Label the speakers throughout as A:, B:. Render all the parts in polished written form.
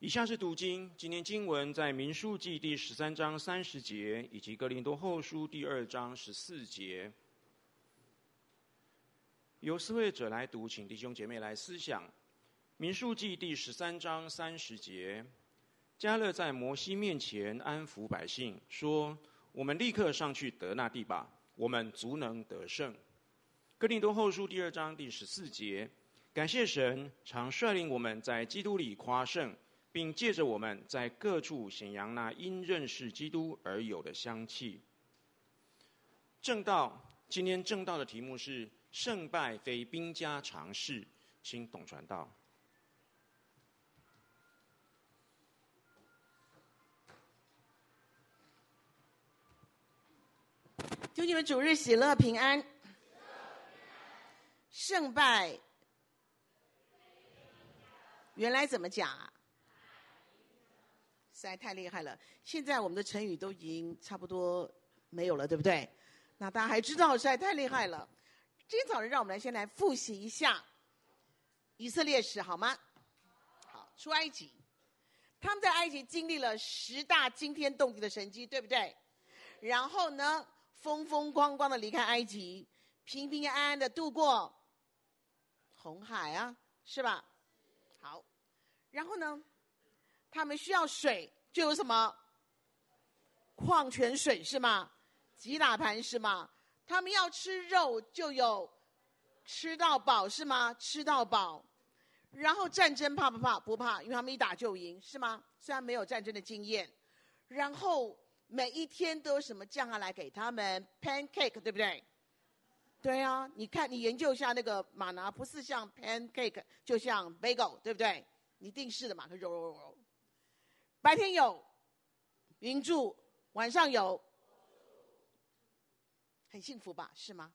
A: 以下是读经，今天经文在民数记第13章30节，以及哥林多后书第2章14节。由思会者来读，请弟兄姐妹来思想。民数记第13章30节，迦勒在摩西面前安抚百姓，说：“我们立刻上去得那地吧，我们足能得胜。”哥林多后书第2章第14节，感谢神常率领我们在基督里夸胜，并借着我们在各处显扬那因认识基督而有的香气。正道，今天正道的题目是胜败非兵家常事，请董传道。
B: 祝你们主日喜乐平安。胜败原来怎么讲啊？实在太厉害了！现在我们的成语都已经差不多没有了，对不对？那大家还知道，实在太厉害了。今天早上让我们先来复习一下以色列史，好吗？好，出埃及，他们在埃及经历了10大惊天动地的神迹，对不对？然后呢，风风光光的离开埃及，平平安安的度过红海啊，是吧？好，然后呢，他们需要水，就有什么矿泉水是吗？吉打磐是吗？他们要吃肉，就有吃到饱是吗？吃到饱。然后战争怕不怕？不怕，因为他们一打就赢是吗？虽然没有战争的经验。然后每一天都有什么降下来给他们 pancake， 对不对？对啊，你看你研究一下那个玛拿，不是像 pancake， 就像 bagel， 对不对？你定式的嘛，揉。白天有云柱，晚上有，很幸福吧？是吗？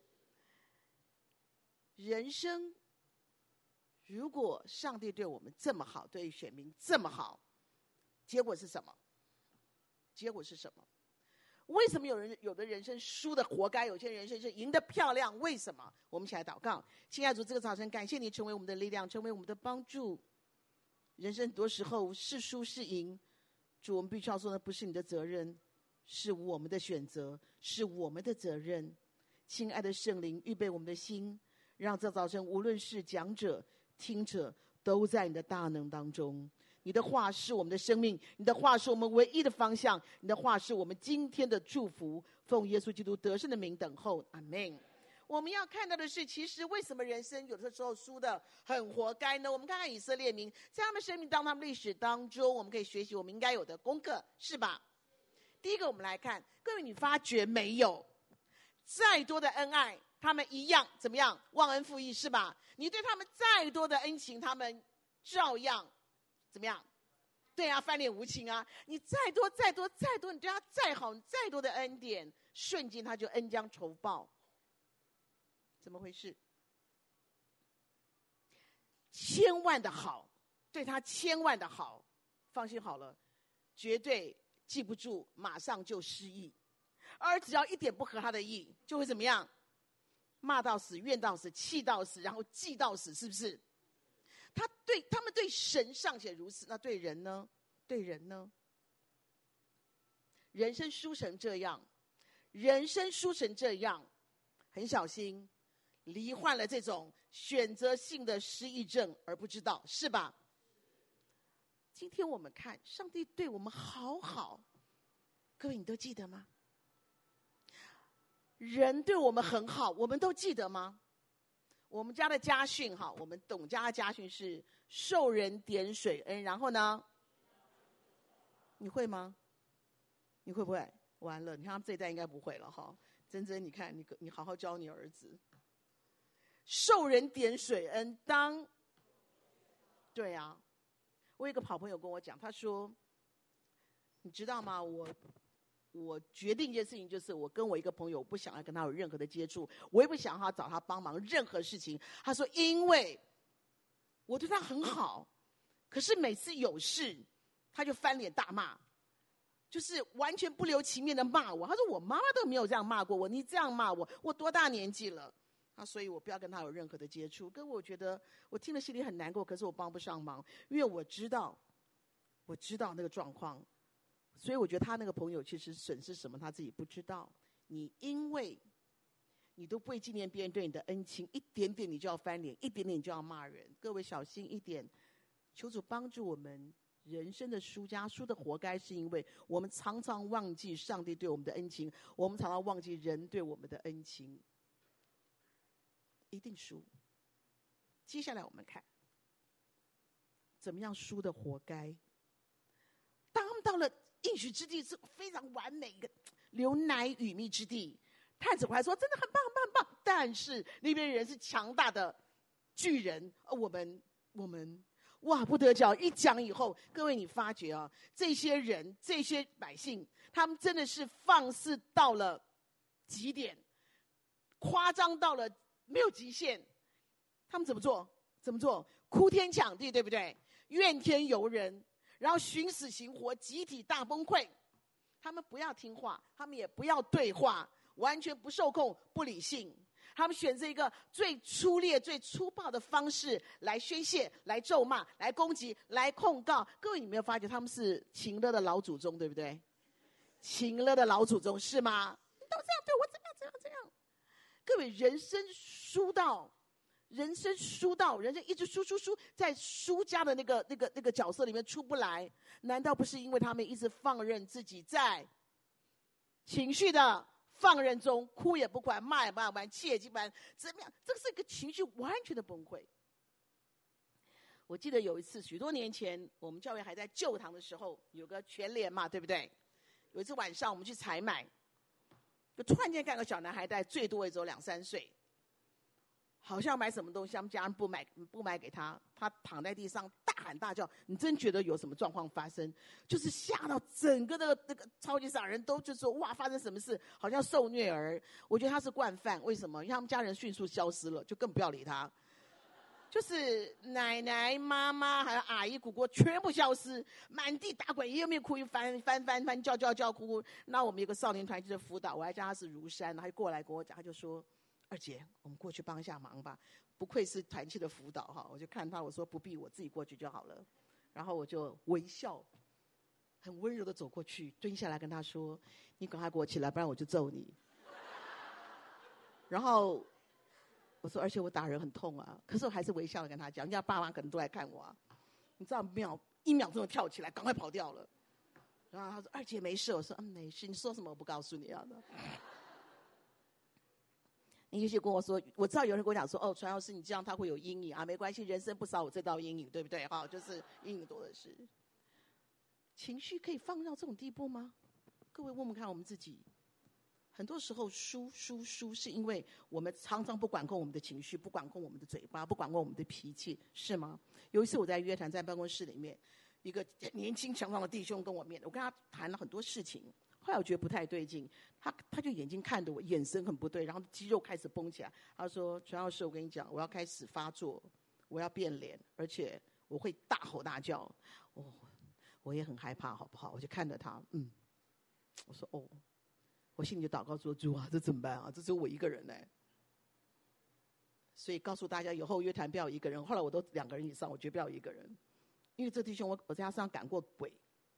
B: 人生如果上帝对我们这么好，对选民这么好，结果是什么？结果是什么？为什么有的人生输的活该，有些人生是赢得漂亮？为什么？我们一起来祷告。亲爱的主，这个早晨感谢你成为我们的力量，成为我们的帮助。人生很多时候是输是赢，主，我们必须要说的不是你的责任，是我们的选择，是我们的责任。亲爱的圣灵，预备我们的心，让这早晨无论是讲者听者都在你的大能当中。你的话是我们的生命，你的话是我们唯一的方向，你的话是我们今天的祝福。奉耶稣基督得胜的名等候，阿们。我们要看到的是，其实为什么人生有的时候输得很活该呢？我们看看以色列民在他们生命当中、他们历史当中，我们可以学习我们应该有的功课，是吧？第一个，我们来看，各位，你发觉没有，再多的恩爱，他们一样怎么样？忘恩负义，是吧？你对他们再多的恩情，他们照样怎么样？对啊，翻脸无情啊！你再多，你对他再好，你再多的恩典，瞬间他就恩将仇报。怎么回事？千万的好，对他千万的好，放心好了，绝对记不住，马上就失忆。而只要一点不合他的意，就会怎么样？骂到死，怨到死，气到死，然后记到死，是不是？他们对神尚且如此，那对人呢？对人呢？人生输成这样，很小心，罹患了这种选择性的失忆症而不知道，是吧？今天我们看上帝对我们好好，各位你都记得吗？人对我们很好，我们都记得吗？我们家的家训，我们董家的家训是受人点水恩，然后呢？你会吗？你会不会？完了，你看他们这一代应该不会了哈。珍珍，你看你好好教你儿子，受人点水恩当。对啊，我有一个好朋友跟我讲，他说，你知道吗？我决定一件事情，就是我跟我一个朋友，我不想要跟他有任何的接触，我也不想要找他帮忙任何事情。他说，因为我对他很好，可是每次有事，他就翻脸大骂，就是完全不留情面的骂我。他说我妈妈都没有这样骂过我，你这样骂我，我多大年纪了？所以我不要跟他有任何的接触。跟我觉得我听了心里很难过，可是我帮不上忙，因为我知道我知道那个状况，所以我觉得他那个朋友其实损失什么他自己不知道。你因为你都不会纪念别人对你的恩情，一点点你就要翻脸，一点点你就要骂人。各位小心一点，求主帮助我们。人生的输家，输的活该，是因为我们常常忘记上帝对我们的恩情，我们常常忘记人对我们的恩情，一定输。接下来我们看怎么样输的活该。当他们到了应许之地，是非常完美一个流奶与蜜之地，探子回来说真的很棒很棒很棒，但是那边人是强大的巨人，我们哇，不得了！一讲以后，各位你发觉啊，这些人、这些百姓，他们真的是放肆到了极点，夸张到了没有极限。他们怎么做？哭天抢地，对不对？怨天尤人，然后寻死寻活，集体大崩溃。他们不要听话，他们也不要对话，完全不受控，不理性。他们选择一个最粗劣、最粗暴的方式来宣泄、来咒骂、来攻击、来控告。各位，你没有发觉他们是情勒的老祖宗，对不对？情勒的老祖宗是吗？你都这样对我，怎样？各位，人生输到，人生一直输，在输家的那个角色里面出不来，难道不是因为他们一直放任自己在情绪的放任中，哭也不管，骂也不管，气也不管，怎么样？这是一个情绪完全的崩溃。我记得有一次许多年前，我们教会还在旧堂的时候，有个全联嘛，对不对？有一次晚上我们去采买，就突然间看个小男孩，最多也只有2-3岁，好像买什么东西，他们家人不买给他，他躺在地上大喊大叫。你真觉得有什么状况发生？就是吓到整个那个超级傻人都就说哇，发生什么事？好像受虐儿。我觉得他是惯犯，为什么？因为他们家人迅速消失了，就更不要理他。就是奶奶、妈妈还有阿姨、姑姑全部消失，满地打滚，也没有哭，翻叫哭。那我们有个少年团就是辅导，我还叫他是如山，他就过来跟我讲，他就说：“二姐，我们过去帮一下忙吧。”不愧是团契的辅导哈，我就看他，我说不必，我自己过去就好了。然后我就微笑，很温柔的走过去，蹲下来跟他说：“你赶快给我起来，不然我就揍你。”然后我说：“而且我打人很痛啊。”可是我还是微笑的跟他讲，人家爸妈可能都来看我啊。你知道1秒钟就跳起来，赶快跑掉了。然后他说：“二姐没事。”我说：“没事。”你说什么我不告诉你啊？你也许跟我说，我知道有人跟我讲说：“哦，传道师你这样他会有阴影啊。”没关系，人生不少我这道阴影，对不对？哈，就是阴影多的是。情绪可以放到这种地步吗？各位问问看我们自己。很多时候输，是因为我们常常不管控我们的情绪，不管控我们的嘴巴，不管控我们的脾气，是吗？有一次我在约谈，在办公室里面，一个年轻强壮的弟兄跟我面，我跟他谈了很多事情。后来我觉得不太对劲，他就眼睛看着我，眼神很不对，然后肌肉开始绷起来。他说：“传道师，我跟你讲，我要开始发作，我要变脸，而且我会大吼大叫。”我也很害怕，好不好？我就看着他，我说：“哦。”我心里就祷告说：“主啊，这怎么办啊？这只有我一个人呢。”所以告诉大家，以后约谈不要一个人。后来我都2个人以上，我绝不要一个人，因为这弟兄我在他身上赶过鬼。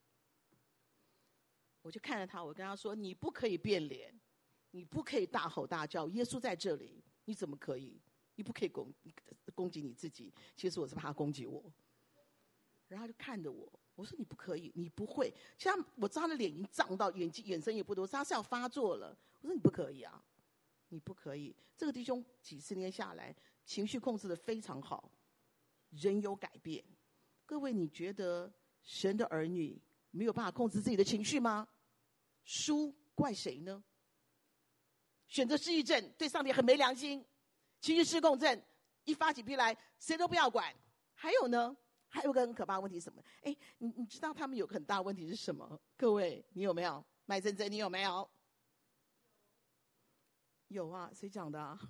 B: 我就看着他，我跟他说：“你不可以变脸，你不可以大吼大叫。耶稣在这里，你怎么可以？你不可以攻击你自己。其实我是怕他攻击我。”然后他就看着我。我说：“你不可以，你不会。”像我知道他的脸已经涨到眼神也不多，他是要发作了。我说：“你不可以啊，你不可以。”这个弟兄几十年下来，情绪控制得非常好，人有改变。各位，你觉得神的儿女没有办法控制自己的情绪吗？输怪谁呢？选择失忆症，对上帝很没良心；情绪失控症，一发起脾来，谁都不要管。还有呢？还有个很可怕的问题是什么？你知道他们有个很大的问题是什么？各位，你有没有？麦珍珍，你有没有？有啊，谁讲的啊？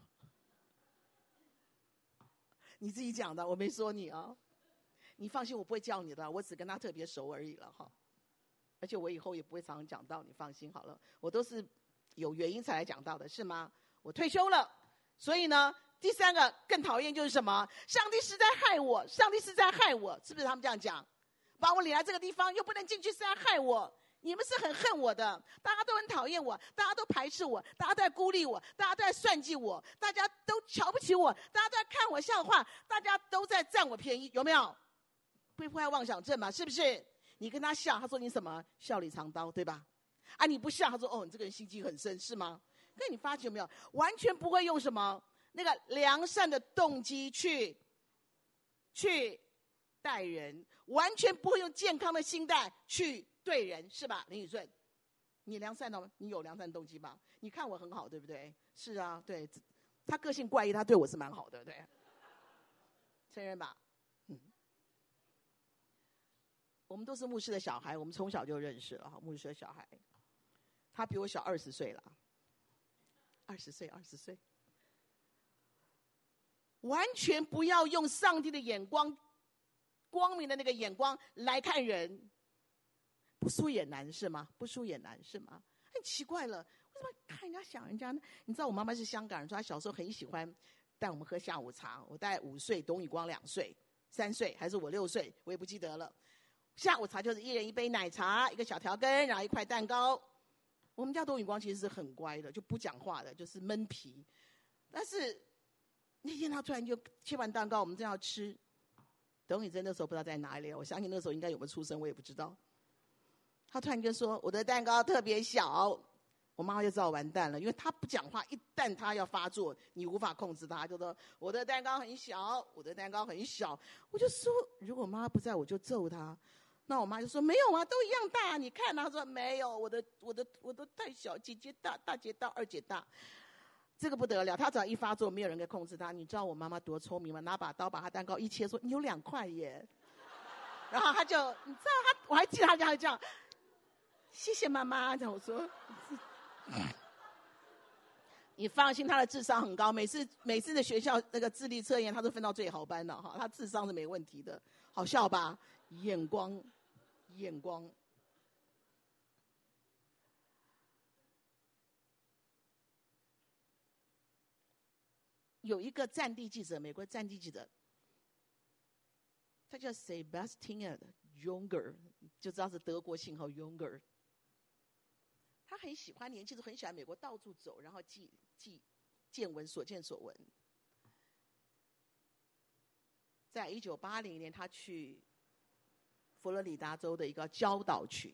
B: 你自己讲的，我没说你啊。你放心，我不会叫你的，我只跟他特别熟而已了哈。而且我以后也不会常常讲到，你放心好了。我都是有原因才来讲到的，是吗？我退休了，所以呢。第3个更讨厌就是什么？上帝是在害我，上帝是在害我，是不是他们这样讲？ 把我领来这个地方，又不能进去，是要害我。你们是很恨我的，大家都很讨厌我，大家都排斥我，大家都在孤立我，大家都在算计我，大家都瞧不起我，大家都在看我笑话，大家都在占我便宜，有没有？被迫害妄想症嘛，是不是？你跟他笑，他说你什么笑里藏刀，对吧？啊，你不笑，他说哦，你这个人心机很深，是吗？可你发觉没有，完全不会用什么那个良善的动机去待人，完全不会用健康的心态去对人，是吧？林宇顺，你良善的吗？你有良善动机吧？你看我很好，对不对？是啊，对，他个性怪异，他对我是蛮好的，对，承认吧？我们都是牧师的小孩，我们从小就认识了哈。牧师的小孩，他比我小20岁了，20岁，完全不要用上帝的眼光，光明的那个眼光来看人，不输也难是吗？不输也难是吗？很奇怪了，为什么看人家想人家呢？你知道我妈妈是香港人，说她小时候很喜欢带我们喝下午茶。我大概5岁，董宇光2岁、3岁，还是我6岁，我也不记得了。下午茶就是一人一杯奶茶，一个小条根，然后一块蛋糕。我们家董宇光其实是很乖的，就不讲话的，就是闷皮。但是那天他突然就切完蛋糕，我们正要吃。董宇珍那时候不知道在哪里，我相信那时候应该有没有出生，我也不知道。他突然就说：“我的蛋糕特别小。”我妈妈就知道完蛋了，因为他不讲话，一旦他要发作，你无法控制他，就说：“我的蛋糕很小，我的蛋糕很小。”我就说：“如果妈妈不在，我就揍他。”那我妈就说：“没有啊，都一样大，你看。”她说：“没有，我的太小，姐姐大，大姐大，二姐大。”这个不得了，他只要一发作，没有人可以控制他。你知道我妈妈多聪明吗？拿把刀把他蛋糕一切，说：“你有2块耶。”然后他就，你知道他，我还记得他这样，谢谢妈妈。这样我说，你放心，他的智商很高，每次的学校那个智力测验，他都分到最好班的哈，他智商是没问题的，好笑吧？眼光。有一个战地记者，美国战地记者，他叫 Sebastian Junger， 就知道是德国姓号 Junger。他很喜欢年轻时很喜欢美国到处走，然后记见闻，所见所闻。在1980年，他去佛罗里达州的一个礁岛群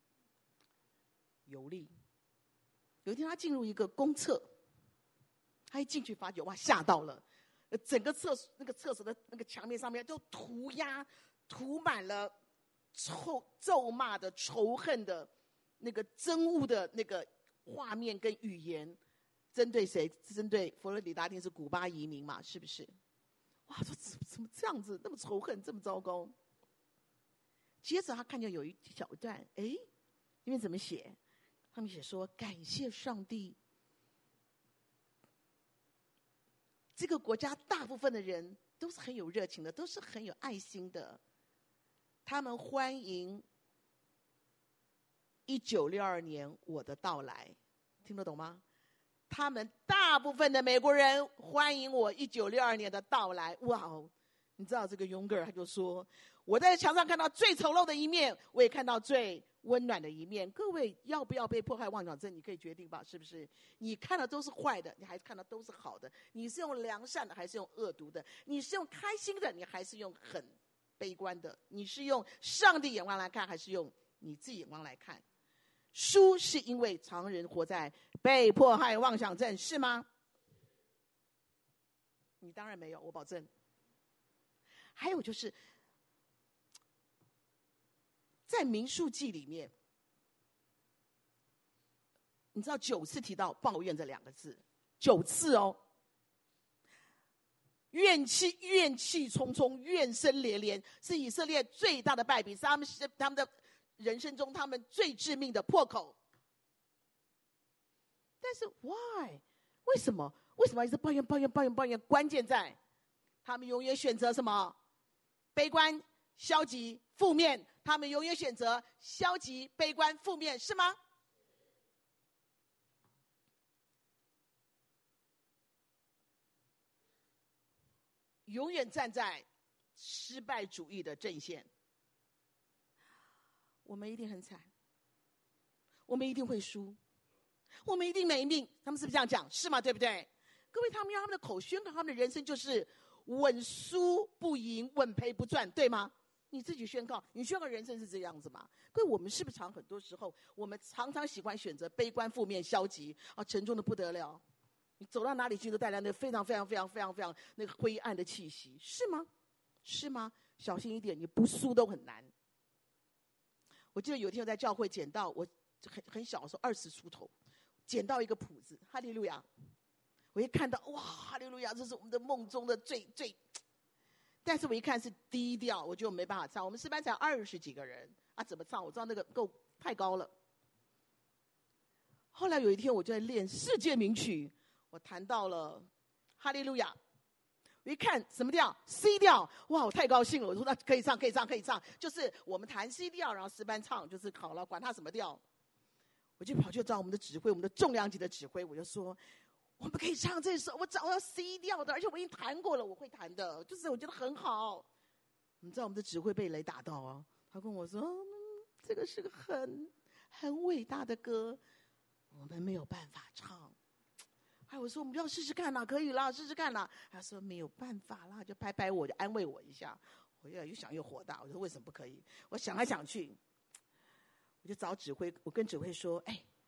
B: 游历。有一天，他进入一个公厕，他一进去发觉，哇，吓到了！整个厕所的那个墙面上面都涂满了咒骂的、仇恨的、那个憎恶的那个画面跟语言，针对谁？针对佛罗里达定是古巴移民嘛？是不是？哇，说怎么这样子，那么仇恨，这么糟糕？接着他看见有一小段，里面怎么写？他们写说：“感谢上帝，这个国家大部分的人都是很有热情的，都是很有爱心的。他们欢迎1962年我的到来，听得懂吗？他们大部分的美国人欢迎我1962年的到来。哇哦！你知道这个勇格他就说，我在墙上看到最丑陋的一面，我也看到最温暖的一面。各位要不要被迫害妄想症？你可以决定吧，是不是？你看的都是坏的，你还是看的都是好的？你是用良善的，还是用恶毒的？你是用开心的，你还是用很悲观的？你是用上帝眼光来看，还是用你自己眼光来看？输是因为常人活在被迫害妄想症，是吗？你当然没有，我保证。还有就是，在民数记里面，你知道9次提到抱怨这2个字，9次哦。怨气冲冲，怨声连连，是以色列最大的败笔，是他们的人生中他们最致命的破口。但是 why？ 为什么一直抱怨？关键在他们永远选择什么？悲观、消极、负面。他们永远选择消极、悲观、负面，是吗？永远站在失败主义的阵线。 我们一定很惨，我们一定会输，我们一定没命。他们是不是这样讲？是吗？对不对？各位，他们用他们的口宣告他们的人生就是稳输不赢，稳赔不赚，对吗？你自己宣告，你宣告人生是这样子吗？各位，我们是不是很多时候，我们常常喜欢选择悲观、负面、消极啊，沉重的不得了。你走到哪里去都带来那非常那个灰暗的气息，是吗？是吗？小心一点，你不输都很难。我记得有一天我在教会捡到，我很小的时候20出头，捡到一个谱子，哈利路亚！我一看到，哇，哈利路亚，这是我们的梦中的最。但是我一看是低调，我就没办法唱。我们诗班才20几个人啊，怎么唱？我知道那个够太高了。后来有一天我就在练世界名曲，我弹到了哈利路亚。我一看什么调 ？C 调，哇，我太高兴了！我说那可以唱。就是我们弹 C 调，然后诗班唱，就是好了，管他什么调。我就跑去找我们的指挥，我们的重量级的指挥，我就说。我们可以唱这首，我找到 C 调的，而且我已经弹过了，我会弹的，就是我觉得很好。你知道我们的指挥被雷打到啊？他跟我说，这个是个很伟大的歌，我们没有办法唱。我说我们要试试看啦，可以啦，试试看啦。他说没有办法啦，就拍拍我，就安慰我一下。我越想越火大，我说为什么不可以？我想来想去，我就找指挥，我跟指挥说，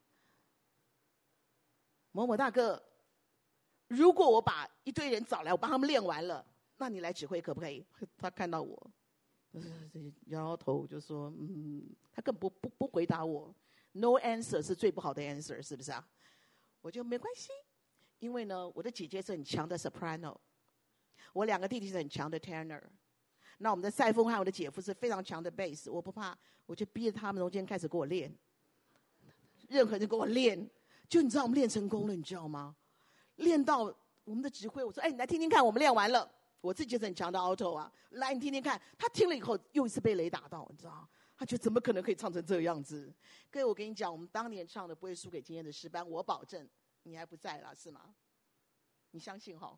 B: 某某大哥。如果我把一堆人找来，我帮他们练完了，那你来指挥可不可以？他看到我，摇摇头就说，他根本不回答我。No answer 是最不好的 answer， 是不是啊？我就没关系，因为呢，我的姐姐是很强的 soprano， 我2个弟弟是很强的 tenor， 那我们的赛风和我的姐夫是非常强的 bass， 我不怕，我就逼着他们中间开始给我练，任何人给我练，就你知道我们练成功了，你知道吗？练到我们的指挥，我说：“你来听听看，我们练完了。”我自己就是很强的 alto 啊，来你听听看。他听了以后，又一次被雷打到，你知道？他觉得怎么可能可以唱成这个样子？各位，我跟你讲，我们当年唱的不会输给今天的诗班，我保证。你还不在啦，是吗？你相信哈？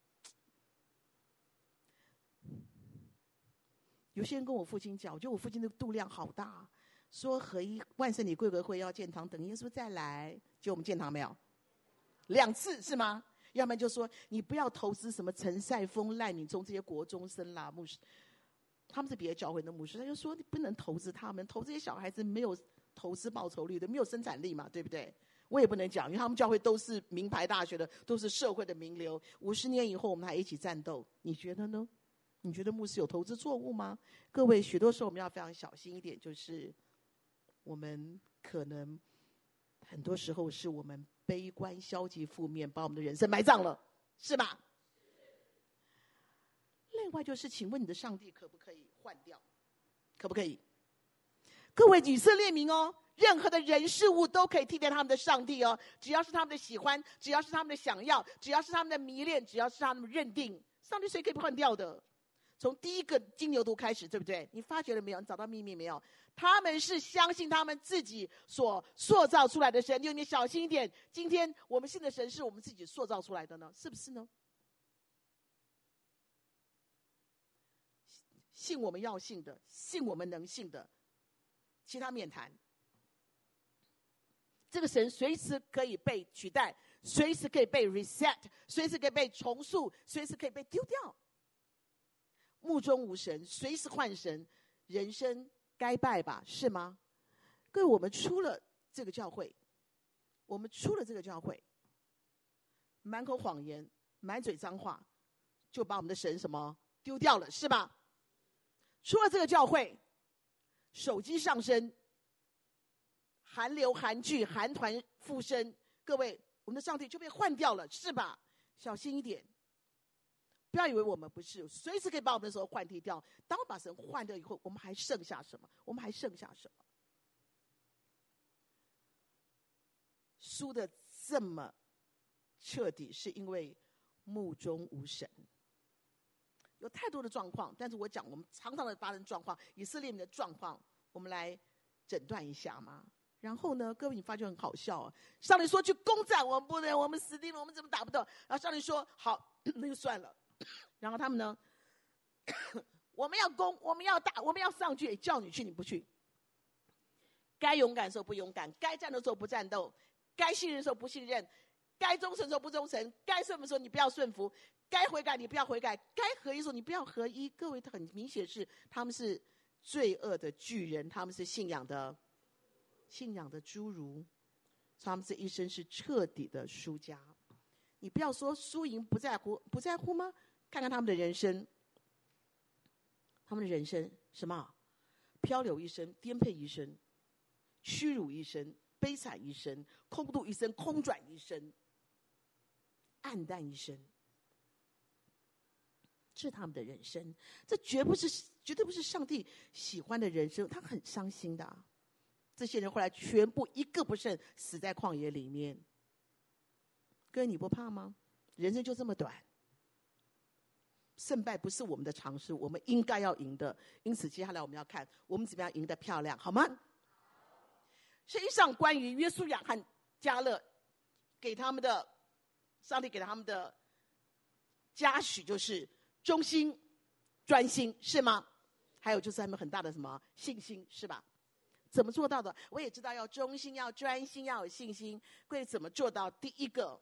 B: 有些人跟我父亲讲，我觉得我父亲的度量好大，说合一万圣节贵格会要建堂，等耶稣再来。结果我们建堂没有？2次是吗？要不然就说你不要投资什么陈赛峰、赖敏忠这些国中生啦，牧师，他们是别的教会的牧师，他就说你不能投资他们，投这些小孩子没有投资报酬率的，没有生产力嘛，对不对？我也不能讲，因为他们教会都是名牌大学的，都是社会的名流。50年以后我们还一起战斗，你觉得呢？你觉得牧师有投资错误吗？各位，许多时候我们要非常小心一点，就是我们可能很多时候是我们悲观、消极、负面，把我们的人生埋葬了，是吧？另外就是，请问你的上帝可不可以换掉？可不可以？各位以色列民哦，任何的人事物都可以替代他们的上帝哦，只要是他们的喜欢，只要是他们的想要，只要是他们的迷恋，只要是他们的认定，上帝谁可以换掉的？从第一个金牛犊开始，对不对？你发觉了没有？你找到秘密没有？他们是相信他们自己所塑造出来的神。你小心一点，今天我们信的神是我们自己塑造出来的呢，是不是呢？信我们要信的，信我们能信的，其他免谈。这个神随时可以被取代，随时可以被 reset， 随时可以被重塑，随时可以被丢掉。目中无神，随时换神，人生该败吧？是吗？各位，我们出了这个教会，满口谎言，满嘴脏话，就把我们的神什么丢掉了，是吧？出了这个教会，手机上升，韩流、韩剧、韩团附身，各位，我们的上帝就被换掉了，是吧？小心一点。不要以为我们不是，随时可以把我们的手换替掉。当我把神换掉以后，我们还剩下什么？输的这么彻底，是因为目中无神。有太多的状况，但是我讲我们常常的发生状况，以色列人的状况，我们来诊断一下嘛。然后呢，各位，你发觉很好笑啊！上帝说去攻占，我们不能，我们死定了，我们怎么打不到？然后上帝说好，那就算了。然后他们呢，我们要攻，我们要打，我们要上去，叫你去你不去， 该勇敢的时候不勇敢，该战斗的时候不战斗，该信任的时候不信任，该忠诚的时候不忠诚，该顺服的时候你不要顺服，该悔改你不要悔改，该合一的时候你不要合一。各位，很明显是他们是罪恶的巨人，他们是信仰的侏儒，他们这一生是彻底的输家。你不要说输赢不在乎吗？看看他们的人生，什么？漂流一生，颠沛一生，屈辱一生，悲惨一生，空度一生，空转一生，暗淡一生，这是他们的人生。这绝对不是上帝喜欢的人生，他很伤心的。这些人后来全部一个不剩，死在旷野里面。各位，你不怕吗？人生就这么短，胜败不是我们的常识，我们应该要赢的。因此，接下来我们要看我们怎么样赢得漂亮，好吗？实际上，关于约书亚和迦勒上帝给他们的嘉许，就是忠心、专心，是吗？还有就是他们很大的什么信心，是吧？怎么做到的？我也知道要忠心、要专心、要有信心。各位怎么做到？第一个，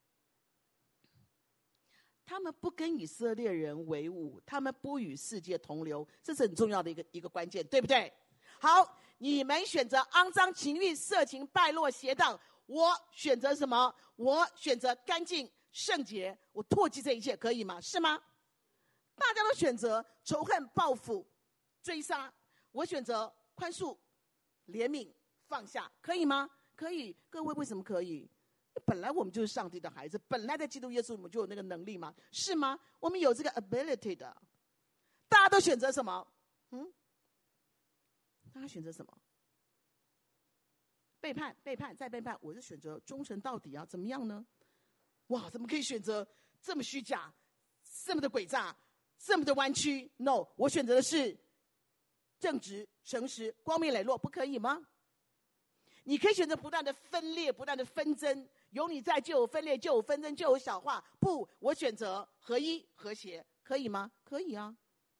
B: 他们不跟以色列人为伍，他们不与世界同流，这是很重要的一个关键，对不对？好，你们选择肮脏、情欲、色情、败落、邪荡，我选择什么？我选择干净、圣洁，我唾弃这一切，可以吗？是吗？大家都选择仇恨、报复、追杀，我选择宽恕、怜悯、放下，可以吗？可以。各位，为什么可以？本来我们就是上帝的孩子，本来在基督耶稣我们就有那个能力嘛，是吗？我们有这个 ability 的。大家都选择什么？大家选择什么？背叛，再背叛。我是选择忠诚到底啊，怎么样呢？哇，怎么可以选择这么虚假，这么的诡诈，这么的弯曲 ？No， 我选择的是正直、诚实、光明磊落，不可以吗？你可以选择不断的分裂，不断的纷争，有你在就有分裂，就有纷争，就有小化。不，我选择合一和谐，可以吗？可以啊。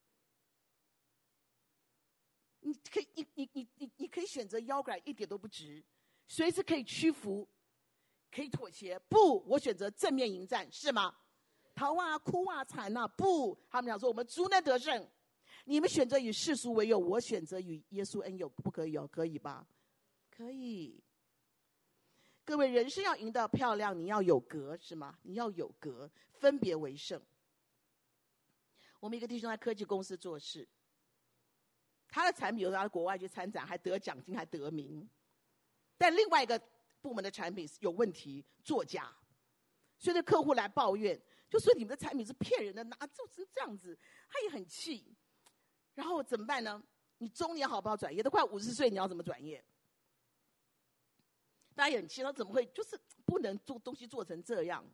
B: 你可以选择腰杆一点都不直，随时可以屈服，可以妥协。不，我选择正面迎战，是吗？逃啊，哭啊，惨啊，不，他们讲说我们足能得胜。你们选择与世俗为友，我选择与耶稣恩友，不可以哦？可以吧？可以。各位，人生要赢得漂亮，你要有格，是吗？你要有格，分别为圣。我们一个弟兄在科技公司做事，他的产品有时候到国外去参展，还得奖金，还得名。但另外一个部门的产品有问题，作假，所以那客户来抱怨，就说你们的产品是骗人的，哪就是这样子，他也很气。然后怎么办呢？你中年好不好转业？都快50岁，你要怎么转业？大家也很气，他怎么会就是不能做东西做成这样？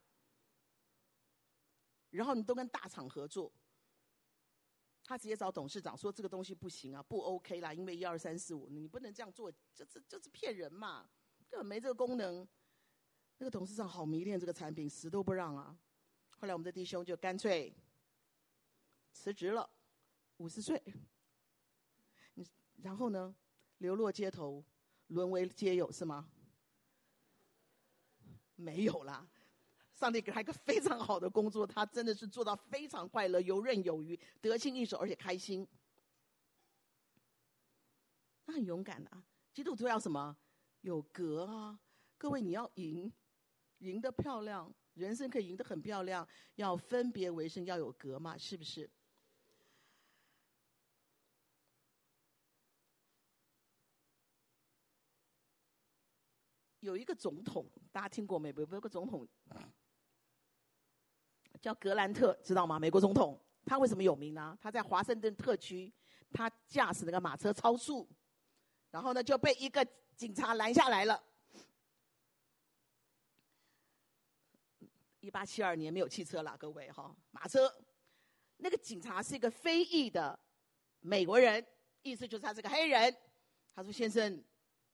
B: 然后你都跟大厂合作，他直接找董事长说这个东西不行啊，不 OK 啦，因为1、2、3、4、5，你不能这样做，就是骗人嘛，根本没这个功能。那个董事长好迷恋这个产品，死都不让啊。后来我们的弟兄就干脆辞职了，50岁，然后呢，流落街头，沦为街友，是吗？没有啦，上帝给他一个非常好的工作，他真的是做到非常快乐，游刃有余，得心应手，而且开心。他很勇敢啊。基督徒要什么？有格啊！各位，你要赢得漂亮，人生可以赢得很漂亮，要分别为圣，要有格嘛，是不是？有一个总统，大家听过没？有个总统叫格兰特，知道吗？美国总统，他为什么有名呢？他在华盛顿特区，他驾驶那个马车超速，然后呢就被一个警察拦下来了。1872年没有汽车了，各位哈，马车。那个警察是一个非裔的美国人，意思就是他是个黑人。他说：“先生，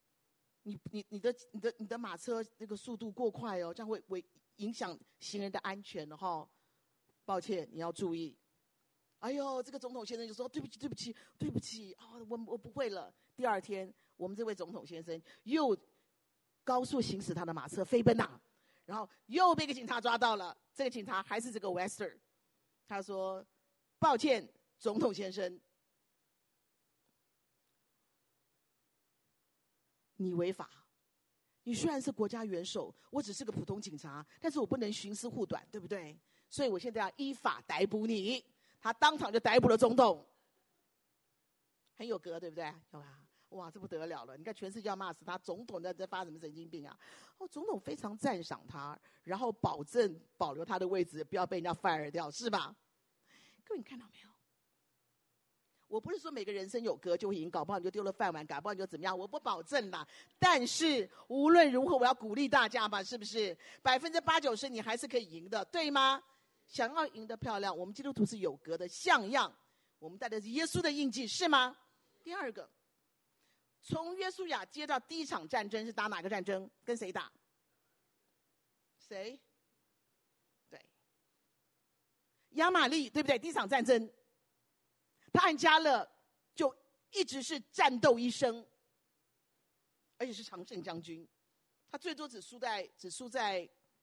B: 你的马车那个速度过快哦，这样会影响行人的安全的哈。抱歉，你要注意。” 哎呦，这个总统先生就说对不起，对不起，对不起啊，我不会了。第二天，我们这位总统先生又高速行驶他的马车飞奔呐，然后又被一个警察抓到了。这个警察还是这个 Wester， 他说：“抱歉，总统先生，你违法。你虽然是国家元首，我只是个普通警察，但是我不能徇私护短，对不对？所以我现在要依法逮捕你。”他当场就逮捕了总统，很有格，对不对？有吧？哇，这不得了了！你看全世界要骂死他，总统在发什么神经病啊？总统非常赞赏他，然后保证保留他的位置，不要被人家 fire 掉，是吧？各位，你看到没有？我不是说每个人生有格就会赢，搞不好你就丢了饭碗，搞不好你就怎么样，我不保证啦。但是无论如何，我要鼓励大家嘛，是不是？80%-90%你还是可以赢的，对吗？想要赢得漂亮，我们基督徒是有格的，像样。我们带的是耶稣的印记，是吗？第二个，从约书亚接到第一场战争是打哪个战争？跟谁打？谁？对，亚玛力，对不对？第一场战争，他和迦勒就一直是战斗一生，而且是常胜将军。他最多只输在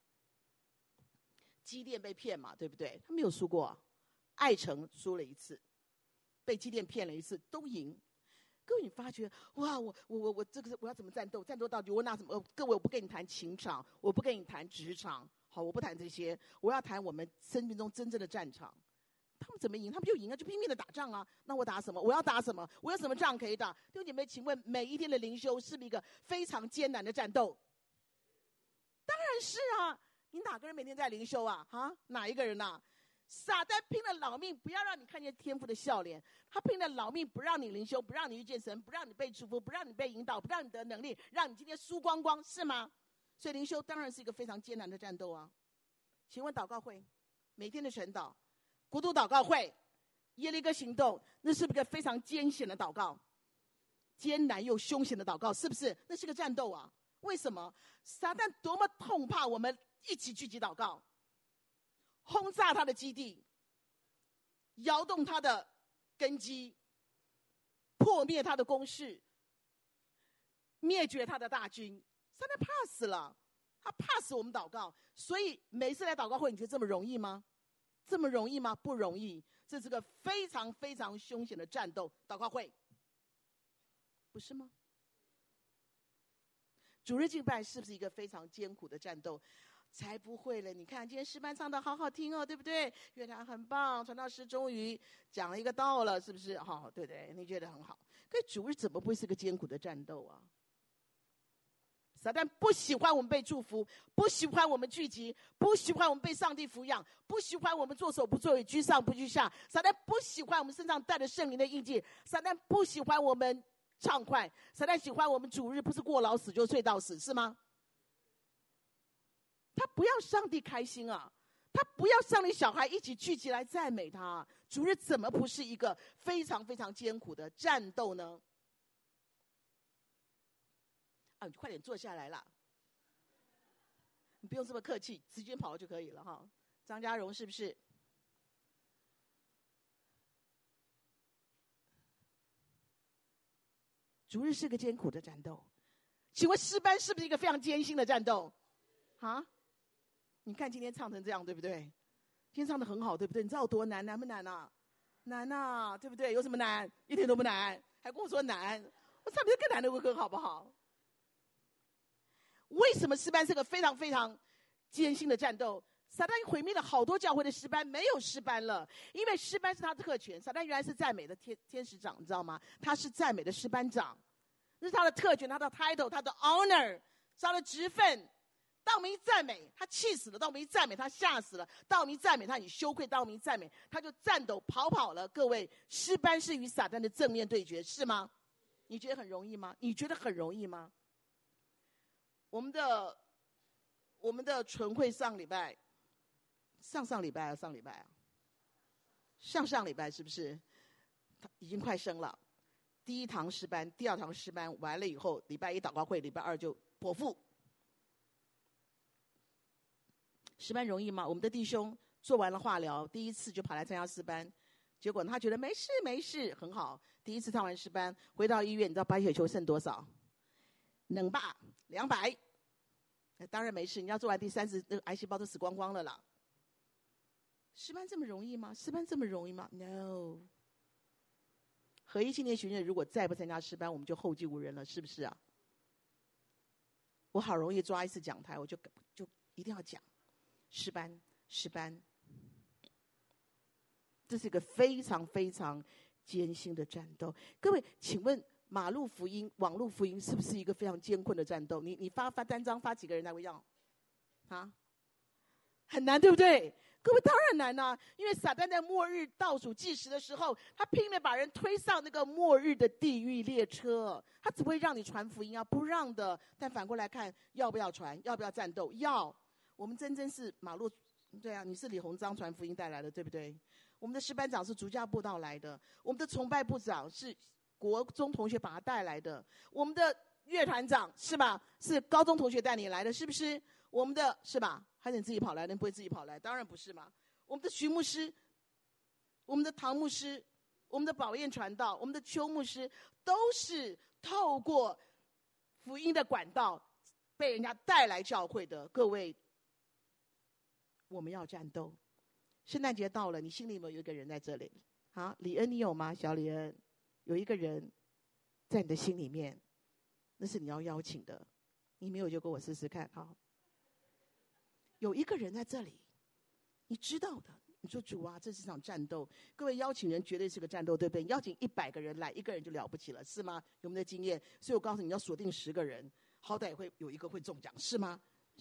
B: 基甸被骗嘛，对不对？他没有输过，艾城输了一次，被基甸骗了一次，都赢。各位，你发觉哇，我这个我要怎么战斗？战斗到底我拿什么？各位，我不跟你谈情场，我不跟你谈职场，好，我不谈这些，我要谈我们生命中真正的战场。他们怎么赢？他们就赢啊，就拼命的打仗啊。那我打什么？我要打什么？我有什么仗可以打？弟兄姐妹，请问每一天的灵修是不是一个非常艰难的战斗？当然是啊。你哪个人每天在灵修啊？哪一个人啊？撒旦拼了老命不要让你看见天父的笑脸，他拼了老命不让你灵修，不让你遇见神，不让你被祝福，不让你被引导，不让你得能力，让你今天输光光，是吗？所以灵修当然是一个非常艰难的战斗啊。请问祷告会每天的晨祷，国度祷告会，耶利哥行动，那是不是一个非常艰险的祷告？艰难又凶险的祷告，是不是？那是个战斗啊。为什么？撒旦多么痛怕我们一起聚集祷告，轰炸他的基地，摇动他的根基，破灭他的攻势，灭绝他的大军。撒旦怕死了，他怕死我们祷告。所以每次来祷告会，你觉得这么容易吗？这么容易吗？不容易。这是个非常非常凶险的战斗。祷告会不是吗？主日敬拜是不是一个非常艰苦的战斗？才不会了！你看今天诗班唱的好好听哦，对不对？乐团很棒，传道师终于讲了一个道了，是不是？对对，你觉得很好。可主日怎么不会是个艰苦的战斗啊？撒旦不喜欢我们被祝福，不喜欢我们聚集，不喜欢我们被上帝抚养，不喜欢我们作首不作尾，居上不居下。撒旦不喜欢我们身上带着圣灵的印记，撒旦不喜欢我们畅快，撒旦喜欢我们主日不是过劳死就睡到死，是吗？他不要上帝开心啊，他不要上帝小孩一起聚集来赞美他。主日怎么不是一个非常非常艰苦的战斗呢？你快点坐下来啦，你不用这么客气，直接跑了就可以了哈。张家荣是不是？主日是个艰苦的战斗，请问诗班是不是一个非常艰辛的战斗？你看今天唱成这样，对不对？今天唱得很好，对不对？你知道有多难？难不难啊？难啊，对不对？有什么难？一点都不难，还跟我说难。我唱比这更难的歌好不好？为什么诗班是个非常非常艰辛的战斗？撒旦毁灭了好多教会的诗班，没有诗班了，因为诗班是他的特权。撒旦原来是赞美的天使长，你知道吗？他是赞美的诗班长，那是他的特权，他的 title， 他的 honor， 是他的职分。当我们一赞美，他气死了；当我们一赞美，他吓死了；当我们一赞美，他很羞愧；当我们一赞美，他就颤抖跑了。各位，诗班是与撒旦的正面对决，是吗？你觉得很容易吗？你觉得很容易吗？我们的纯会上礼拜是不是？已经快升了。第一堂诗班，第二堂诗班完了以后，礼拜一祷告会，礼拜二就剖腹。诗班容易吗？我们的弟兄做完了化疗，第一次就跑来参加诗班， 结果他觉得没事没事，很好。第一次上完诗班回到医院，你知道白血球剩多少？冷吧200。当然没事，你要做完第30，那个癌细胞都死光光了啦。诗班这么容易吗？诗班这么容易吗 ？No。合一青年学院如果再不参加诗班，我们就后继无人了，是不是啊？我好容易抓一次讲台，我就一定要讲诗班，诗班。这是一个非常非常艰辛的战斗。各位，请问马路福音、网络福音是不是一个非常艰困的战斗？你发单张发几个人才会要？啊，很难，对不对？各位当然难啊，因为撒旦在末日倒数计时的时候，他拼命把人推上那个末日的地狱列车，他只会让你传福音啊，不让的。但反过来看，要不要传？要不要战斗？要。我们真是马路，对啊，你是李鸿章传福音带来的，对不对？我们的诗班长是竹家布道来的，我们的崇拜部长是国中同学把他带来的，我们的乐团长是吧？是高中同学带你来的，是不是？我们的是吧？还是你自己跑来？能不会自己跑来？当然不是嘛。我们的徐牧师，我们的唐牧师，我们的宝燕传道，我们的邱牧师，都是透过福音的管道被人家带来教会的。各位，我们要战斗。圣诞节到了，你心里有没有一个人在这里？啊，李恩，你有吗？小李恩，有一个人在你的心里面，那是你要邀请的。你没有就跟我试试看，好。有一个人在这里，你知道的。你说主啊，这是场战斗。各位邀请人绝对是个战斗，对不对？邀请100个人来，一个人就了不起了，是吗？有没有经验？所以我告诉你，要锁定10个人，好歹也会有一个会中奖，是吗？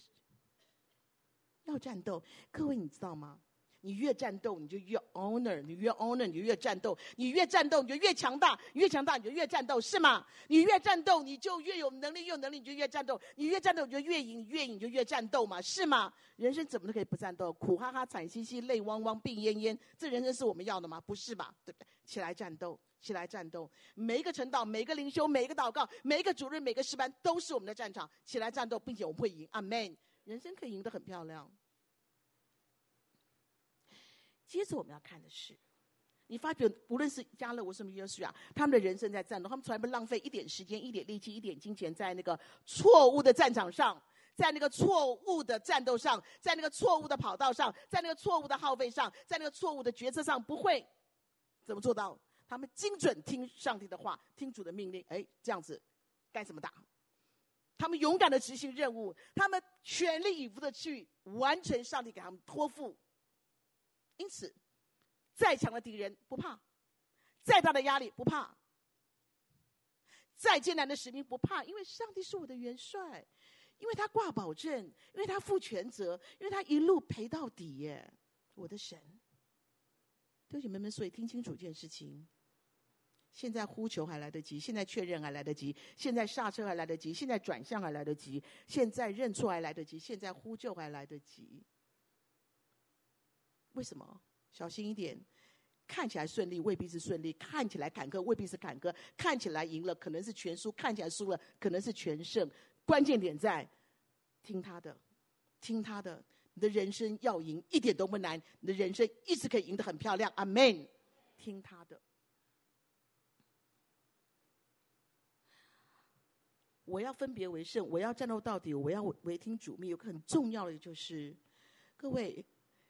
B: 要战斗，各位你知道吗？你越战斗，你就越 honor， 你越 honor， 你就越战斗，你越战斗，你就越强大，越强大你就越战斗，是吗？你越战斗，你就越有能力，越有能力你就越战斗，你越战斗你就越赢，你越赢你就越战斗嘛，是吗？人生怎么都可以不战斗？苦哈哈、惨兮兮、泪汪汪、病恹恹，这人生是我们要的吗？不是吧？对不对？起来战斗，起来战斗！每一个晨祷，每一个灵修，每一个祷告，每一个主日，每个诗班，都是我们的战场。起来战斗，并且我们会赢，阿们！人生可以赢得很漂亮。接着我们要看的是，你发觉无论是加勒，我什么约书亚，他们的人生在战斗，他们从来不浪费一点时间、一点力气、一点金钱在那个错误的战场上，在那个错误的战斗上，在那个错误的跑道上，在那个错误的耗费上，在那个错误的决策上，不会。怎么做到？他们精准听上帝的话，听主的命令，这样子该怎么打？他们勇敢的执行任务，他们全力以赴的去完成上帝给他们托付。因此，再强的敌人不怕，再大的压力不怕，再艰难的使命不怕，因为上帝是我的元帅，因为他挂保证，因为他负全责，因为他一路陪到底耶，我的神。弟兄姐妹们，所以听清楚一件事情，现在呼求还来得及，现在确认还来得及，现在刹车还来得及，现在转向还来得及，现在认错还来得及，现在呼救还来得及。为什么？小心一点，看起来顺利未必是顺利，看起来坎坷未必是坎坷，看起来赢了可能是全输，看起来输了可能是全胜。关键点在听他的，听他的。你的人生要赢一点都不难，你的人生一直可以赢得很漂亮，阿们。听他的。我要分别为圣，我要战斗到底，我要唯听主命。有个很重要的就是，各位，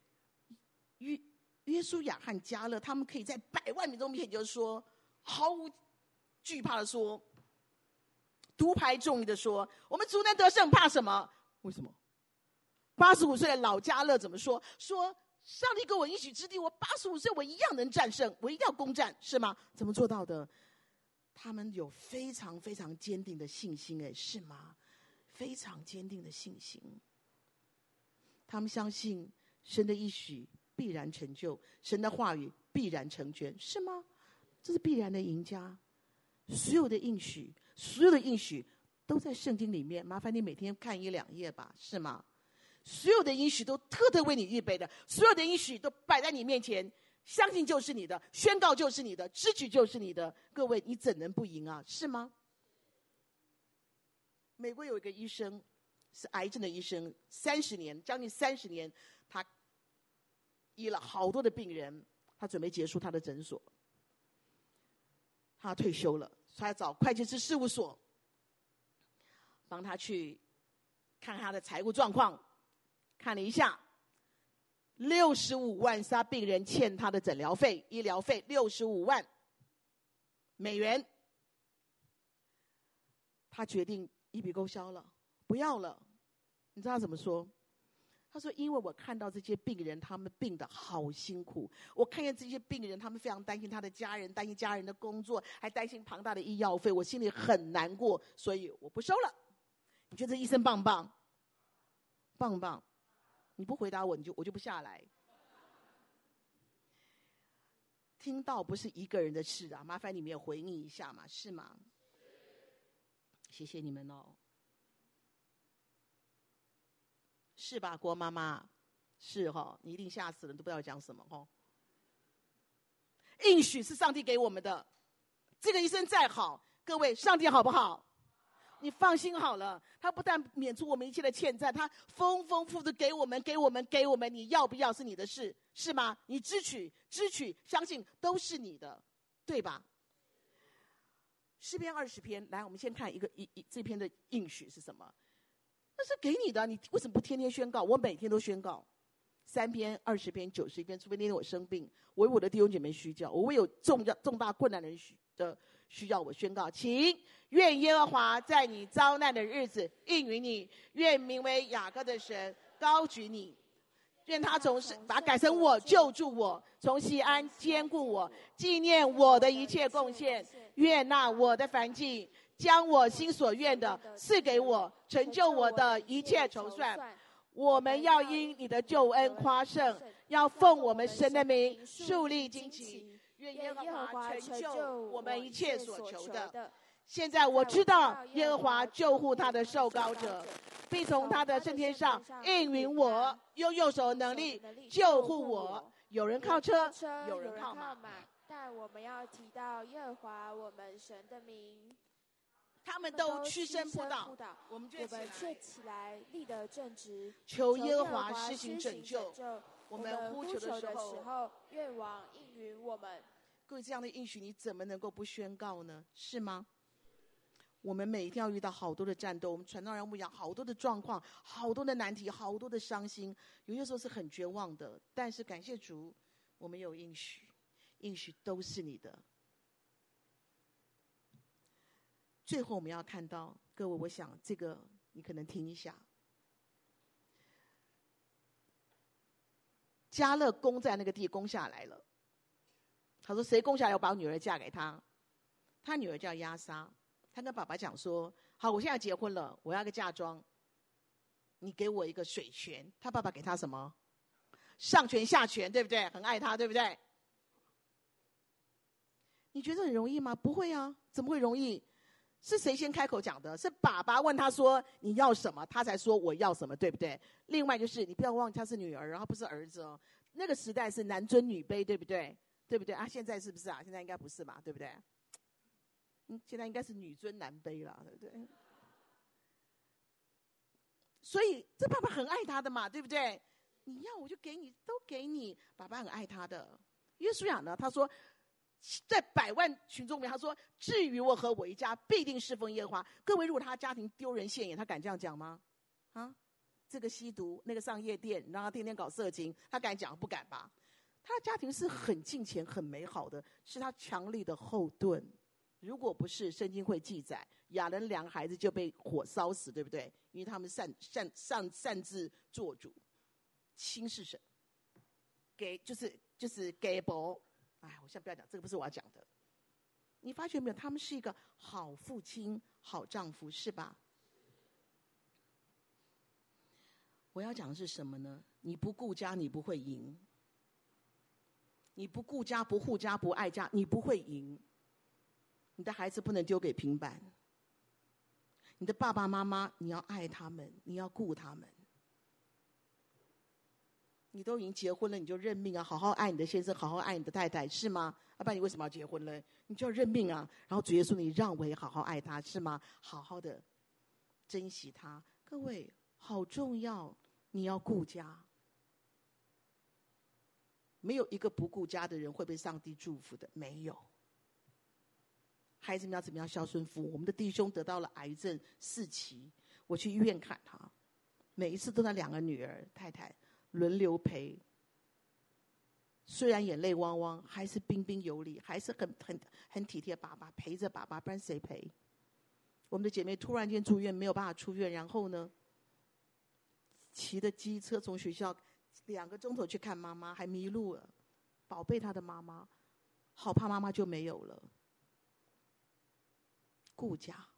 B: 约书亚和迦勒，他们可以在100万民众面前就是说，毫无惧怕的说，独排众议的说，我们主能得胜，怕什么？为什么？85岁的老迦勒怎么说？说上帝给我应许之地，我85岁我一样能战胜，我一定要攻占，是吗？怎么做到的？他们有非常非常坚定的信心，是吗？非常坚定的信心。他们相信神的应许必然成就，神的话语必然成全，是吗？这是必然的赢家。所有的应许，所有的应许都在圣经里面，麻烦你每天看1-2页吧，是吗？所有的应许都特特为你预备的，所有的应许都摆在你面前，相信就是你的，宣告就是你的，支取就是你的。各位，你怎能不赢啊？是吗？美国有一个医生，是癌症的医生，30年，将近30年，他医了好多的病人， 他准备结束他的诊所，他退休了，他要找会计师事务所帮他去看他的财务状况，看了一下，65万是他病人欠他的诊疗费、医疗费，65万美元。他决定一笔勾销了，不要了。你知道他怎么说？他说：“因为我看到这些病人，他们病得好辛苦。我看见这些病人，他们非常担心他的家人，担心家人的工作，还担心庞大的医药费，我心里很难过，所以我不收了。”你觉得这医生棒不棒？棒不棒？你不回答我，我就不下来。听到不是一个人的事啊，麻烦你们也回应一下嘛，是吗？谢谢你们哦。是吧，郭妈妈？是哈，你一定吓死了，都不知道讲什么哈。应许是上帝给我们的，这个医生再好，各位，上帝好不好？你放心好了，他不但免除我们一切的欠债，他丰丰富富的给我们，你要不要是你的事，是吗？你支取，相信都是你的，对吧？诗篇20篇，来，我们先看这篇的应许是什么？那是给你的，你为什么不天天宣告？我每天都宣告，3篇、20篇、91篇，除非那天我生病，我为我的弟兄姐妹需叫，我为有重大困难的人需要我宣告，请愿耶和华在你遭难的日子应允你，愿名为雅各的神高举你，愿他从把它改成我救助我，从锡安坚固我，纪念我的一切贡献，愿那我的燔祭将我心所愿的赐给我，成就我的一切筹算。我们要因你的救恩夸胜，要奉我们神的名树立旌旗。愿耶和华成就我们一切所求的。现在我知道耶和华救护他的受膏者，必从他的圣天上应允我，用右手能力救护我。有人靠车，有人靠马，
C: 但我们要提到耶和华我们神的名。
B: 他们都屈身扑倒，我们却
C: 起来立得正直，
B: 求耶和华施行拯救。我们呼求的时
C: 候，愿王应允我们。
B: 各位，这样的应许你怎么能够不宣告呢？是吗？我们每一天要遇到好多的战斗，我们传道人牧养好多的状况，好多的难题，好多的伤心，有些时候是很绝望的。但是感谢主，我们有应许，应许都是你的。最后我们要看到，各位，我想这个你可能听一下。迦勒攻在那个地攻下来了，他说谁攻下来我把我女儿嫁给他。他女儿叫押撒，他跟爸爸讲说，好，我现在结婚了，我要个嫁妆，你给我一个水泉。他爸爸给他什么？上泉下泉，对不对？很爱他，对不对？你觉得很容易吗？不会啊，怎么会容易？是谁先开口讲的？是爸爸问他说你要什么，他才说我要什么，对不对？另外就是你不要忘记他是女儿，然后不是儿子哦。那个时代是男尊女卑，对不对？对不对啊？现在是不是啊？现在应该不是吧，对不对？现在应该是女尊男卑了，对不对？所以这爸爸很爱他的嘛，对不对？你要我就给你，都给你。爸爸很爱他的。约书亚呢，他说在100万群众里面，他说至于我和我一家必定侍奉耶和华。各位，如果他家庭丢人现眼，他敢这样讲吗？啊，这个吸毒，那个上夜店，让他天天搞色情，他敢讲不敢吧？他的家庭是很敬虔很美好的，是他强力的后盾。如果不是，圣经会记载亚伦2个孩子就被火烧死，对不对？因为他们擅自做主，轻视神，就是给伯。哎，我现在不要讲这个，不是我要讲的。你发觉没有？他们是一个好父亲、好丈夫，是吧？我要讲的是什么呢？你不顾家，你不会赢。你不顾家、不护家、不爱家，你不会赢。你的孩子不能丢给平板。你的爸爸妈妈，你要爱他们，你要顾他们。你都已经结婚了，你就认命啊！好好爱你的先生，好好爱你的太太，是吗？要不然你为什么要结婚呢？你就要认命啊！然后主耶稣，你让我也好好爱他，是吗？好好的珍惜他。各位，好重要！你要顾家。 没有一个不顾家的人会被上帝祝福的，没有。孩子们要怎么样孝顺父母？我们的弟兄得到了癌症4期，我去医院看他，每一次都那2个女儿太太轮流陪，虽然眼泪汪汪，还是彬彬有礼，还是很体贴爸爸，陪着爸爸，不然谁陪？我们的姐妹突然间住院，没有办法出院，然后呢，骑着机车从学校2个钟头去看妈妈，还迷路了，宝贝她的妈妈，好怕妈妈就没有了。顾家，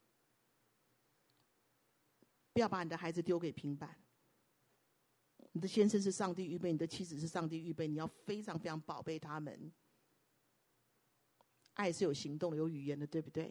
B: 不要把你的孩子丢给平板。你的先生是上帝预备，你的妻子是上帝预备，你要非常非常宝贝他们。爱是有行动的，有语言的，对不对？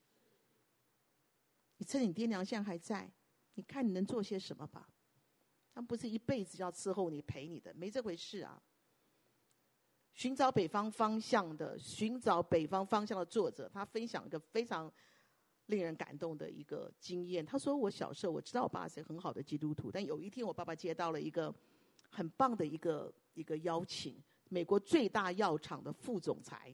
B: 你趁你爹娘现在还在，你看你能做些什么吧。他们不是一辈子要伺候你陪你的，没这回事啊。寻找北方方向的作者，他分享一个非常令人感动的一个经验。他说，我小时候我知道我爸是很好的基督徒，但有一天我爸爸接到了一个很棒的一个邀请，美国最大药厂的副总裁。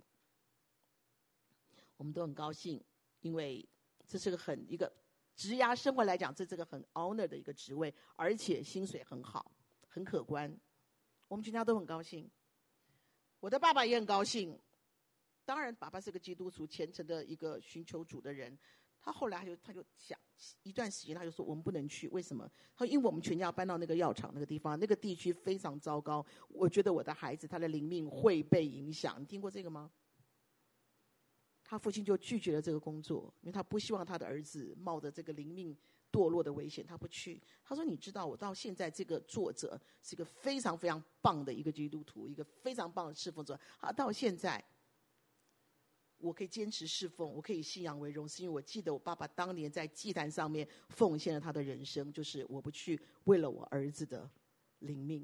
B: 我们都很高兴，因为这是一个职涯生活来讲，这是个很 honor 的一个职位，而且薪水很好，很可观。我们全家都很高兴，我的爸爸也很高兴。当然，爸爸是个基督徒，虔诚的一个寻求主的人。他后来他就想一段时间，他就说我们不能去，为什么？他说因为我们全家要搬到那个药厂那个地方，那个地区非常糟糕，我觉得我的孩子他的灵命会被影响。你听过这个吗？他父亲就拒绝了这个工作，因为他不希望他的儿子冒着这个灵命堕落的危险，他不去。他说：“你知道，我到现在这个作者是一个非常非常棒的一个基督徒，一个非常棒的侍奉者。他到现在，我可以坚持侍奉，我可以信仰为荣，是因为我记得我爸爸当年在祭坛上面奉献了他的人生，就是我不去为了我儿子的灵命。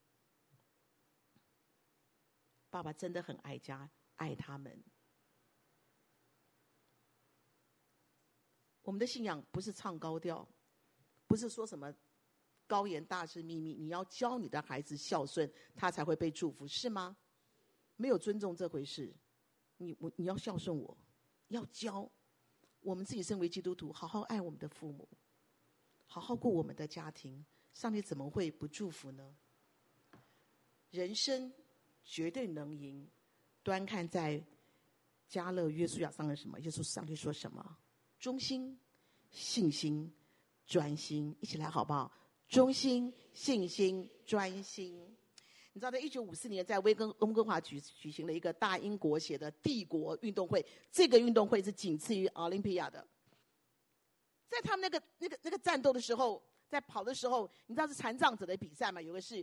B: 爸爸真的很爱家，爱他们。”我们的信仰不是唱高调，不是说什么高言大志秘密，你要教你的孩子孝顺，他才会被祝福，是吗？没有尊重这回事。你要孝顺我，要教我们自己身为基督徒，好好爱我们的父母，好好过我们的家庭，上帝怎么会不祝福呢？人生绝对能赢，端看在加勒约书亚上的什么？耶稣上帝说什么？忠心、信心、专心，一起来好不好？忠心、信心、专心。你知道，在1954年，在温哥华举行了一个大英国协的帝国运动会，这个运动会是仅次于奥林匹亚的。在他们那个战斗的时候，在跑的时候，你知道是残障者的比赛吗？有个是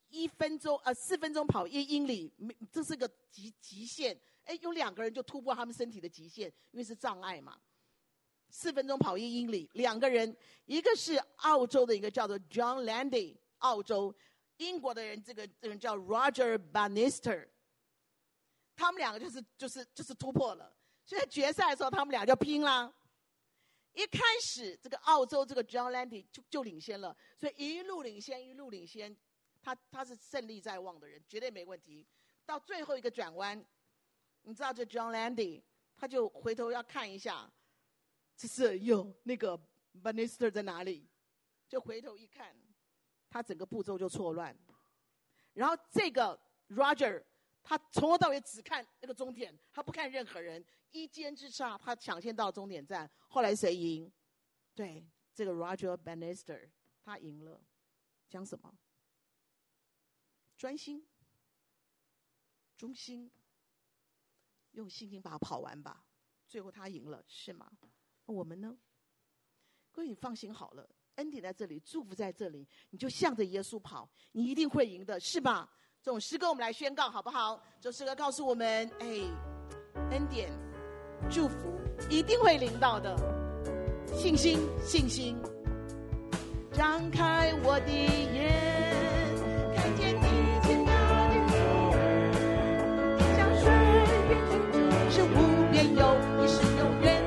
B: 4分钟跑1英里，这是个极限。有2个人就突破他们身体的极限，因为是障碍嘛。4分钟跑1英里，2个人，一个是澳洲的一个叫做 John Landy， 澳洲，英国的人，这个人叫 Roger Bannister， 他们2个就是突破了，所以在决赛的时候他们俩就拼啦。一开始这个澳洲这个 John Landy 就领先了，所以一路领先，他是胜利在望的人，绝对没问题。到最后一个转弯，你知道这 John Landy 他就回头要看一下。就是那个 Bannister 在哪里？就回头一看，他整个步骤就错乱。然后这个 Roger 他从头到尾只看那个终点，他不看任何人，一肩之差，他抢先到终点站。后来谁赢？对，这个 Roger Bannister 他赢了。讲什么？专心、忠心，用信心把它跑完吧。最后他赢了，是吗？我们呢？各位，你放心好了，恩典在这里，祝福在这里，你就向着耶稣跑，你一定会赢的，是吧？这种诗歌我们来宣告好不好？这诗歌告诉我们，恩典、祝福一定会临到的，信心，张开我的眼，看见你奇妙的作为，像水边清澈，是无边有，你是永远。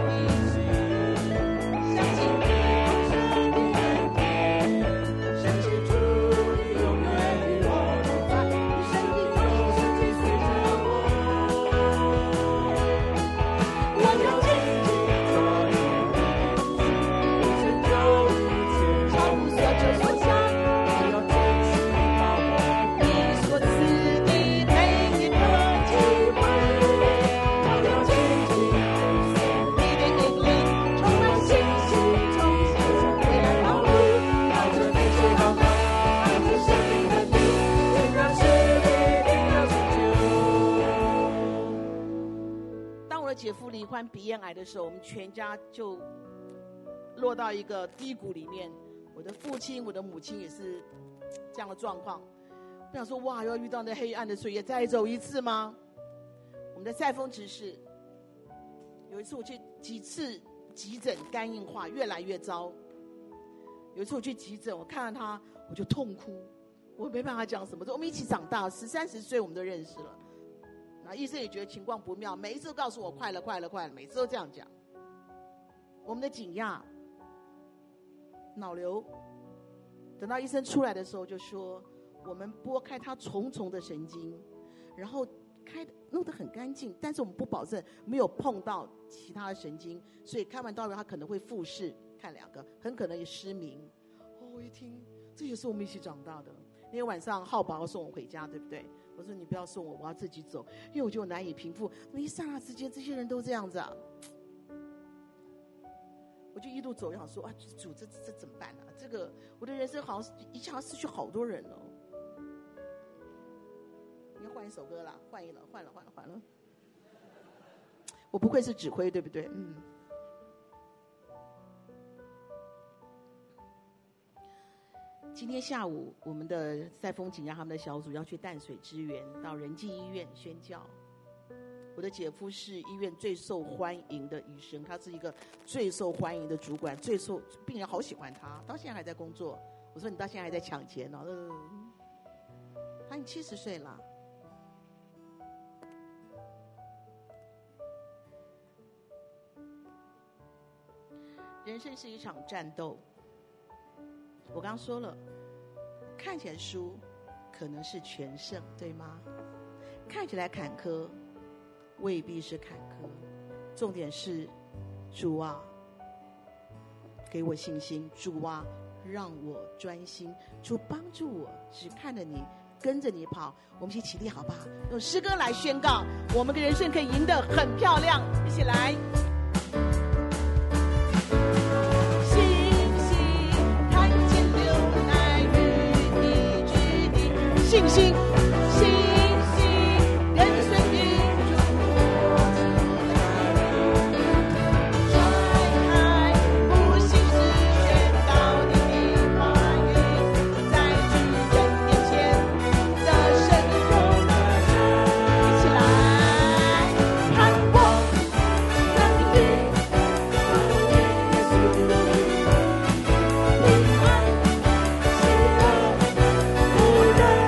B: 神奇姐夫罹患鼻咽癌的时候，我们全家就落到一个低谷里面。我的父亲、我的母亲也是这样的状况。我想说，哇，要遇到那黑暗的岁月再走一次吗？我们的赛峰执事有一次我去几次急诊，肝硬化越来越糟。有一次我去急诊，我看到他我就痛哭，我没办法讲什么。我们一起长大，30岁我们都认识了。然后医生也觉得情况不妙，每一次都告诉我快了，每次都这样讲。我们的颈压、脑瘤，等到医生出来的时候就说，我们拨开他重重的神经，然后弄得很干净，但是我们不保证没有碰到其他的神经，所以看完到他可能会复视看2个，很可能也失明。我一听，这也是我们一起长大的。那天晚上浩宝要送我回家，对不对？我说你不要送我，我要自己走，因为我觉得我难以平复，一刹那之间这些人都这样子啊。我就一路走，想说啊，主这怎么办啊？这个我的人生好像一下失去好多人哦。你要换一首歌啦，换了。我不愧是指挥，对不对？今天下午，我们的赛风景让他们的小组要去淡水支援，到仁济医院宣教。我的姐夫是医院最受欢迎的医生，他是一个最受欢迎的主管，病人好喜欢他，到现在还在工作。我说你到现在还在抢钱哦，他已经70岁了。人生是一场战斗，我刚刚说了，看起来输可能是全胜，对吗？看起来坎坷未必是坎坷，重点是主啊给我信心，主啊让我专心，主帮助我只看着你，跟着你跑。我们一起起立好不好？用诗歌来宣告我们的人生可以赢得很漂亮，一起来。信心，跟随你主，甩开不信实，宣告你的话语，在巨人面前的生活，一起来盼望能力，耶稣，平安喜乐，无人。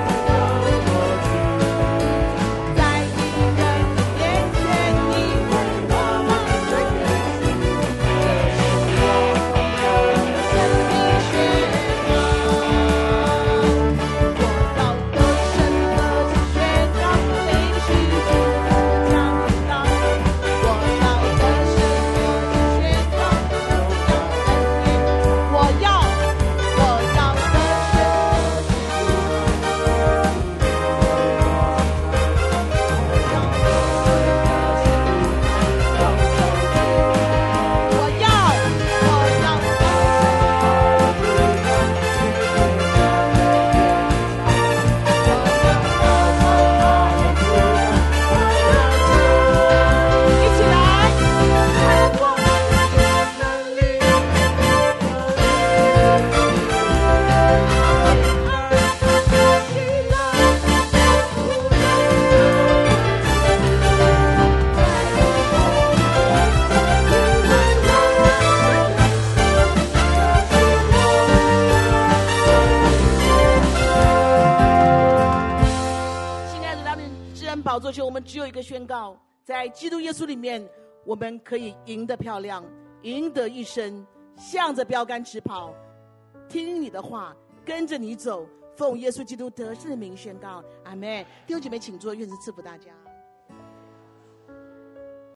B: 我们只有一个宣告，在基督耶稣里面，我们可以赢得漂亮，赢得一生，向着标杆直跑，听你的话，跟着你走，奉耶稣基督得胜的名宣告，阿们。弟兄姐妹请坐，愿神赐福大家。